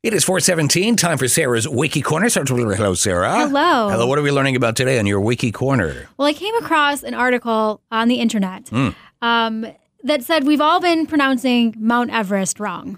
It is 4:17, time for Sarah's Wiki Corner. Hello, Sarah. Hello. Hello, what are we learning about today on your Wiki Corner? Well, I came across an article on the internet that said we've all been pronouncing Mount Everest wrong.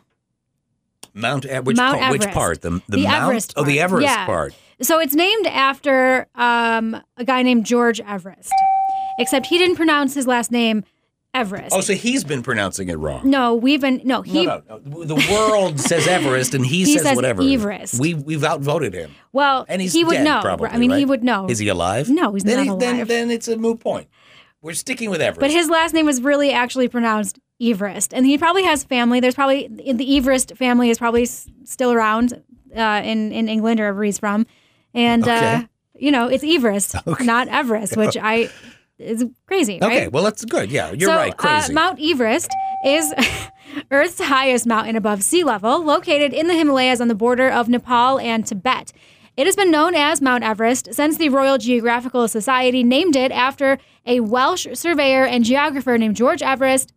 Which part? The Mount? Everest part. Oh, the Everest Yeah. part. So it's named after a guy named George Everest, except he didn't pronounce his last name Everest. Oh, so he's been pronouncing it wrong. No, No. The world says Everest, and he says whatever. Everest. We've outvoted him. Well, And he's he would dead, know. probably, I mean, he right? would know. Is he alive? No, he's not alive. Then it's a moot point. We're sticking with Everest. But his last name was really actually pronounced Everest, and he probably has family. There's probably the Everest family is probably still around in England or wherever he's from, and Okay. it's Everest, not Everest, which is crazy. Okay, right? well, that's good. Yeah, you're right. Crazy. Mount Everest is Earth's highest mountain above sea level, located in the Himalayas on the border of Nepal and Tibet. It has been known as Mount Everest since the Royal Geographical Society named it after a Welsh surveyor and geographer named George Everest,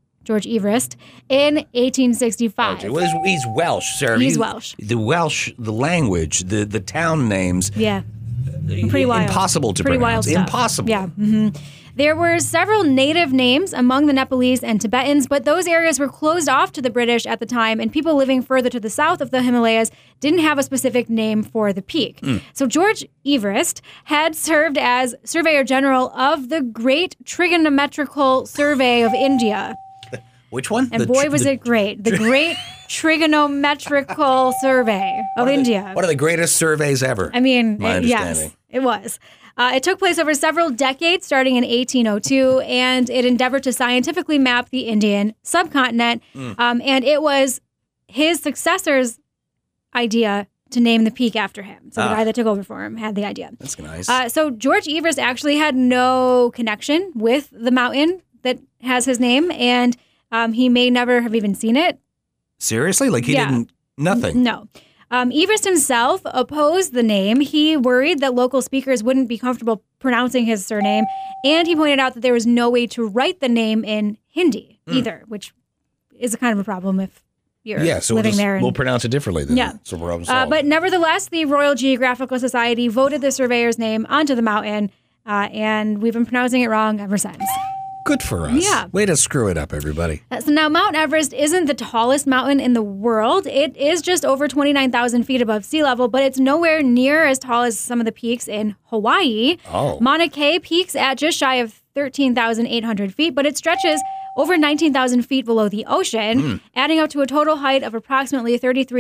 in 1865. Okay, well, he's Welsh, Sarah. He's Welsh. The Welsh, the language, the town names. Yeah. Pretty wild. Impossible to Pretty pronounce. wild stuff. Impossible. Yeah. Mm-hmm. There were several native names among the Nepalese and Tibetans, but those areas were closed off to the British at the time, and people living further to the south of the Himalayas didn't have a specific name for the peak. So George Everest had served as Surveyor General of the Great Trigonometrical Survey of India. Which one? And was it great. The Great Trigonometrical Survey of India. One of the greatest surveys ever. I mean, my understanding. yes, it was. It took place over several decades, starting in 1802, and it endeavored to scientifically map the Indian subcontinent. And it was his successor's idea to name the peak after him. So the guy that took over for him had the idea. That's nice. So George Everest actually had no connection with the mountain that has his name, and he may never have even seen it. Seriously? Like he didn't, nothing? No. Everest himself opposed the name. He worried that local speakers wouldn't be comfortable pronouncing his surname, and he pointed out that there was no way to write the name in Hindi either, which is a kind of a problem if you're living there. We'll pronounce it differently then. Yeah. So problem solved. But nevertheless, the Royal Geographical Society voted the surveyor's name onto the mountain, and we've been pronouncing it wrong ever since. Good for us. Yeah. Way to screw it up, everybody. So now Mount Everest isn't the tallest mountain in the world. It is just over 29,000 feet above sea level, but it's nowhere near as tall as some of the peaks in Hawaii. Oh. Mauna Kea peaks at just shy of 13,800 feet, but it stretches over 19,000 feet below the ocean, adding up to a total height of approximately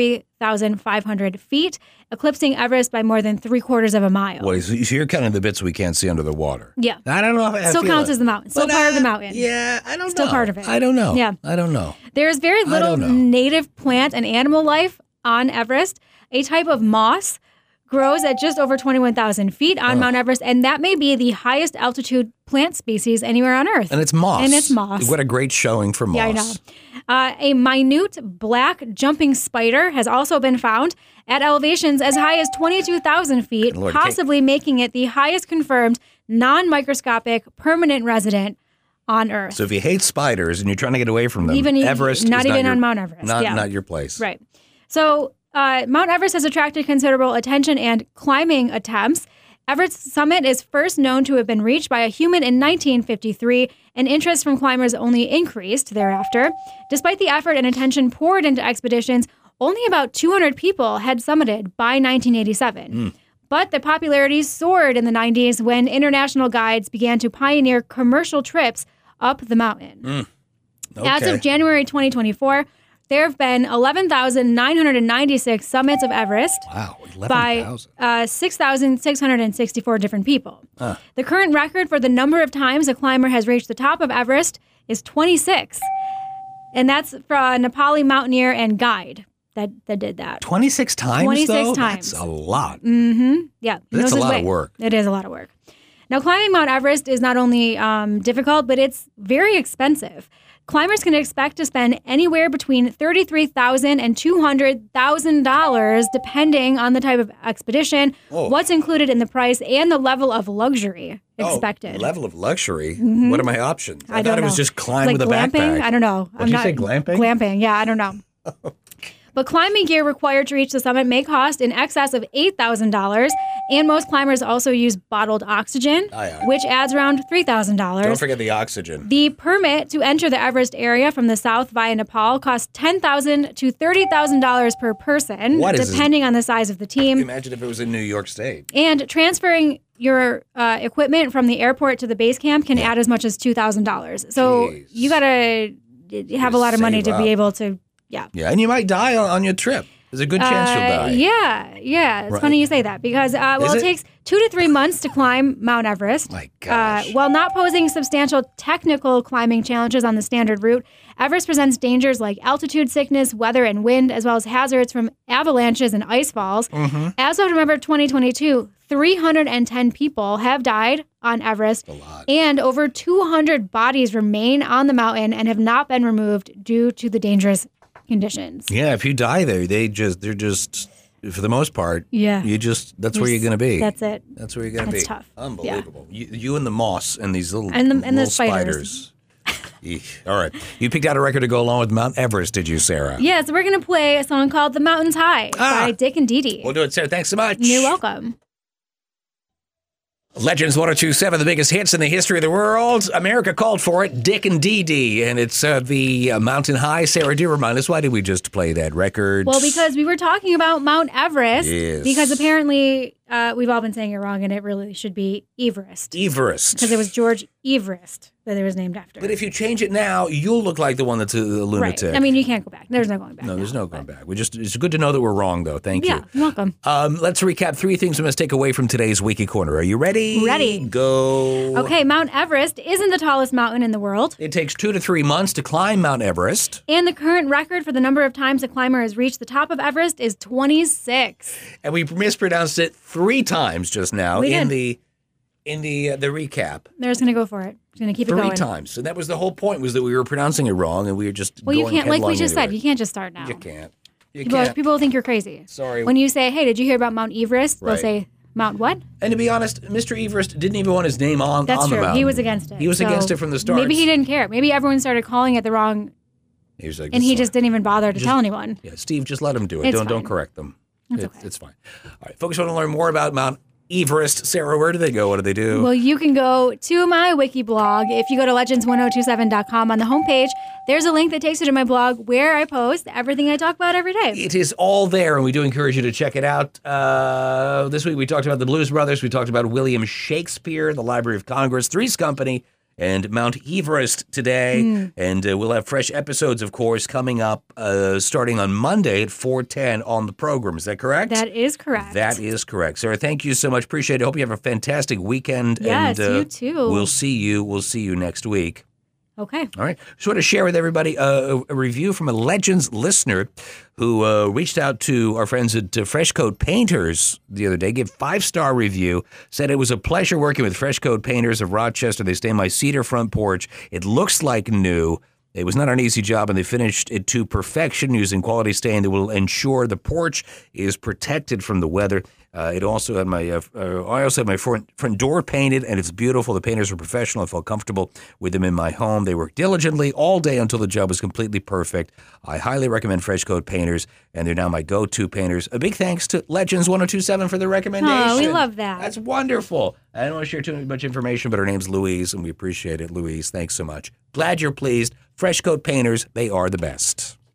33,500 feet, eclipsing Everest by more than 3/4 of a mile. Well, so you're counting the bits we can't see under the water. Yeah. I don't know. Still counts as the mountain. Still part of the mountain. Yeah, I don't know. Still part of it. I don't know. Yeah. I don't know. There's very little native plant and animal life on Everest. A type of moss grows at just over 21,000 feet on Mount Everest, and that may be the highest altitude plant species anywhere on Earth. And it's moss. What a great showing for moss. Yeah, I know. A minute black jumping spider has also been found at elevations as high as 22,000 feet, Lord, possibly making it the highest confirmed non-microscopic permanent resident on Earth. So if you hate spiders and you're trying to get away from them, Everest not is even on Mount Everest. Not your place. Right. So Mount Everest has attracted considerable attention and climbing attempts. Everest summit is first known to have been reached by a human in 1953, and interest from climbers only increased thereafter. Despite the effort and attention poured into expeditions, only about 200 people had summited by 1987. But the popularity soared in the 90s when international guides began to pioneer commercial trips up the mountain. Okay. As of January 2024, there have been 11,996 summits of Everest. Wow, 11,000. By 6,664 different people. Huh. The current record for the number of times a climber has reached the top of Everest is 26. And that's from a Nepali mountaineer and guide that did that. 26 times, 26 times. That's a lot. Yeah. That's a lot of work. It is a lot of work. Now, climbing Mount Everest is not only difficult, but it's very expensive. Climbers can expect to spend anywhere between $33,000 and $200,000, depending on the type of expedition, what's included in the price, and the level of luxury expected. Level of luxury? What are my options? I thought it was just climb with a glamping? backpack. I don't know. Did you say glamping? Glamping, yeah, I don't know. But climbing gear required to reach the summit may cost in excess of $8,000. And most climbers also use bottled oxygen, which adds around $3,000. Don't forget the oxygen. The permit to enter the Everest area from the south via Nepal costs $10,000 to $30,000 per person, depending on the size of the team. Imagine if it was in New York State. And transferring your equipment from the airport to the base camp can add as much as $2,000. So you got to have a lot of money to be able to, Yeah, and you might die on your trip. There's a good chance you'll die. Yeah. It's funny you say that because, it takes 2 to 3 months to climb Mount Everest. My gosh. While not posing substantial technical climbing challenges on the standard route, Everest presents dangers like altitude sickness, weather, and wind, as well as hazards from avalanches and ice falls. Mm-hmm. As of November 2022, 310 people have died on Everest, and over 200 bodies remain on the mountain and have not been removed due to the dangerous conditions. Yeah, if you die there, they're just for the most part. Yeah, that's where you're going to be. That's it. That's where you're going to be. That's tough. Unbelievable. Yeah. You and the moss and these little the spiders. All right, you picked out a record to go along with Mount Everest, did you, Sarah? Yeah, so we're going to play a song called "The Mountains High" by Dick and Dee Dee. We'll do it, Sarah. Thanks so much. You're welcome. Legends 1027, the biggest hits in the history of the world. America called for it, Dick and Dee Dee, and it's the Mountain High. Sarah, do remind us, why did we just play that record? Well, because we were talking about Mount Everest, because apparently we've all been saying it wrong, and it really should be Everest. Everest. Because it was George Everest that it was named after. But if you change it now, you'll look like the one that's a lunatic. Right. I mean, you can't go back. There's no going back. No, there's no going back. It's good to know that we're wrong, though. Thank you. Yeah, you're welcome. Let's recap 3 things we must take away from today's Wiki Corner. Are you ready? Ready. Go. Okay, Mount Everest isn't the tallest mountain in the world. It takes 2 to 3 months to climb Mount Everest. And the current record for the number of times a climber has reached the top of Everest is 26. And we mispronounced it 3 times just now in the recap. They're just going to go for it. Just going to keep it going. 3 times. And that was the whole point, was that we were pronouncing it wrong and we were just Well, you can't, like we just said, it. you can't just start now. You can't. People will think you're crazy. Sorry. When you say, hey, did you hear about Mount Everest? Right. They'll say, Mount what? And to be honest, Mr. Everest didn't even want his name on the mountain. That's true. He was against it. He was against it from the start. Maybe he didn't care. Maybe everyone started calling it the wrong, he was like, and he just didn't even bother to tell anyone. Yeah, Steve, just let him do it. Don't correct them. It's fine. All right, folks want to learn more about Mount Everest. Sarah, where do they go? What do they do? Well, you can go to my wiki blog. If you go to legends1027.com on the homepage, there's a link that takes you to my blog where I post everything I talk about every day. It is all there, and we do encourage you to check it out. This week we talked about the Blues Brothers. We talked about William Shakespeare, the Library of Congress, Three's Company, and Mount Everest today. And we'll have fresh episodes, of course, coming up starting on Monday at 4:10 on the program. Is that correct? That is correct. That is correct. Sarah, thank you so much. Appreciate it. Hope you have a fantastic weekend. Yes, and, you too. We'll see you next week. Okay. All right. Just want to share with everybody a review from a Legends listener who reached out to our friends at Fresh Coat Painters the other day, gave 5-star review, said it was a pleasure working with Fresh Coat Painters of Rochester. They stay on my cedar front porch. It looks like new. It was not an easy job, and they finished it to perfection using quality stain that will ensure the porch is protected from the weather. It also had I also had my front door painted, and it's beautiful. The painters were professional. I felt comfortable with them in my home. They worked diligently all day until the job was completely perfect. I highly recommend Fresh Coat Painters, and they're now my go-to painters. A big thanks to Legends 1027 for the recommendation. Oh, we love that. That's wonderful. I don't want to share too much information, but her name's Louise, and we appreciate it. Louise, thanks so much. Glad you're pleased. Fresh Coat Painters, they are the best.